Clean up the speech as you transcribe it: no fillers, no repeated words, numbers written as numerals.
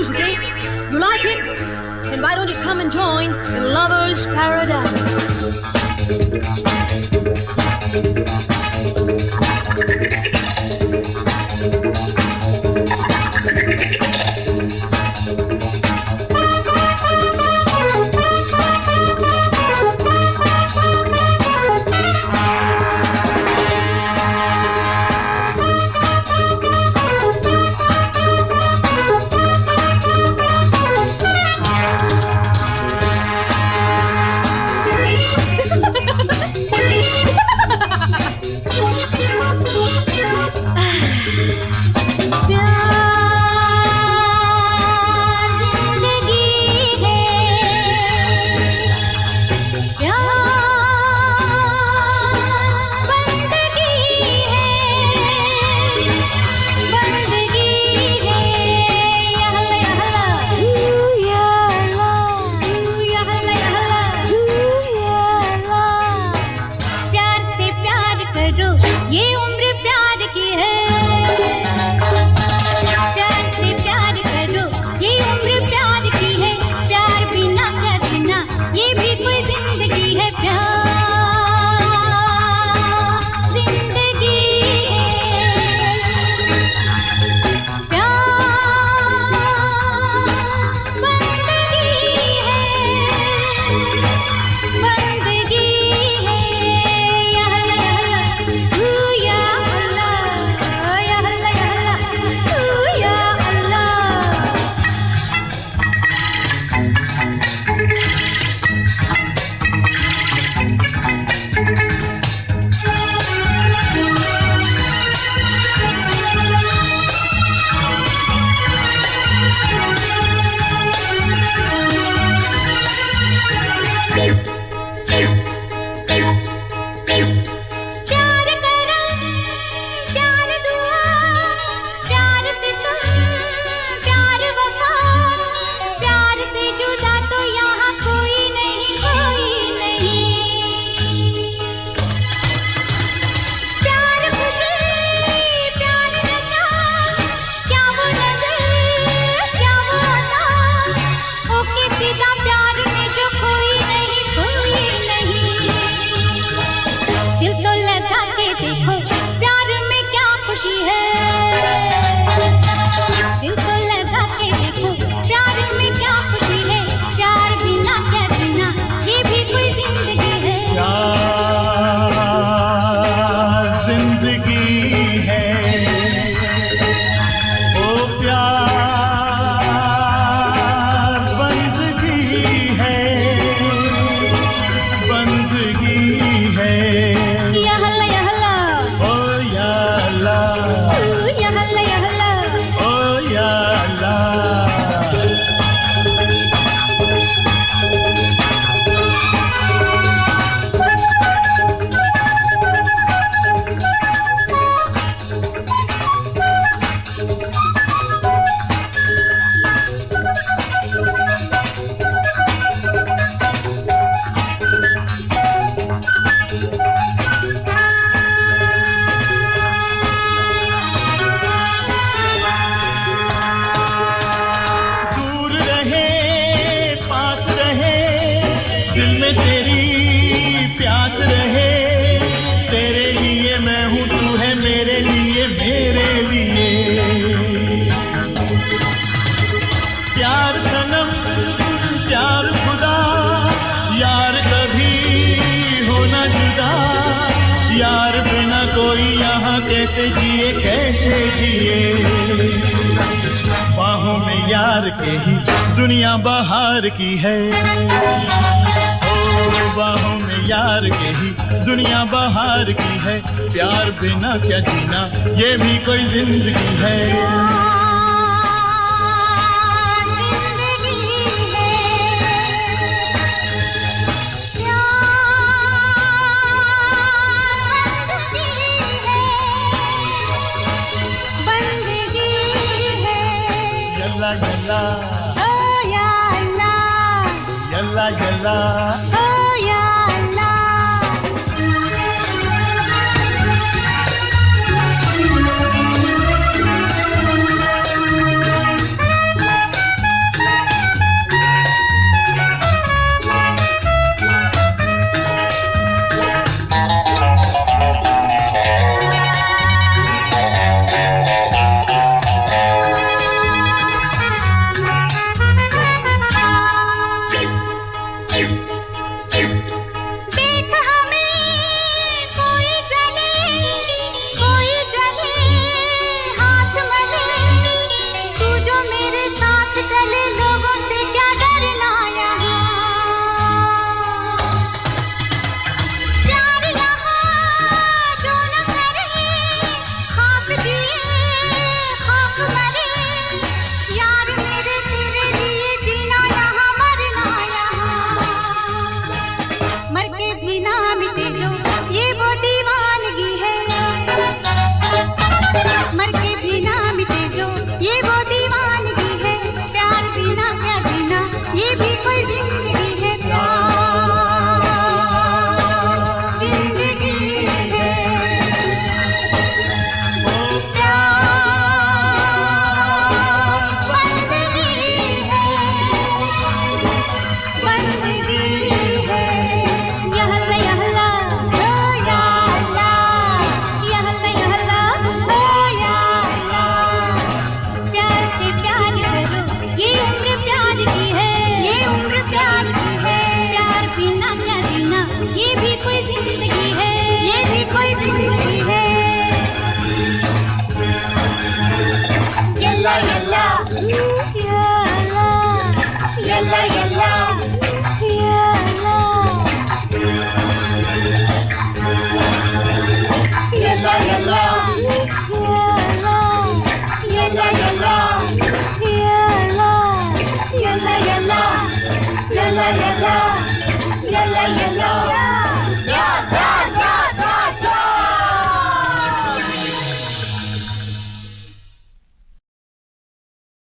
music, eh? You like it? Then why don't you come and join in Lover's Paradise? कैसे जिए कैसे जिए, बाहों में यार के ही दुनिया बहार की है। ओ बाहों में यार के ही दुनिया बहार की है। प्यार बिना क्या जीना ये भी कोई जिंदगी है। Yalla, oh ya Allah, yalla yalla, oh ya Allah. ये भी कोई जिंदगी है, ये भी कोई जिंदगी है। यल्ला यल्ला यल्ला यल्ला yalla yalla yalla yalla yalla yalla yalla yalla yalla yalla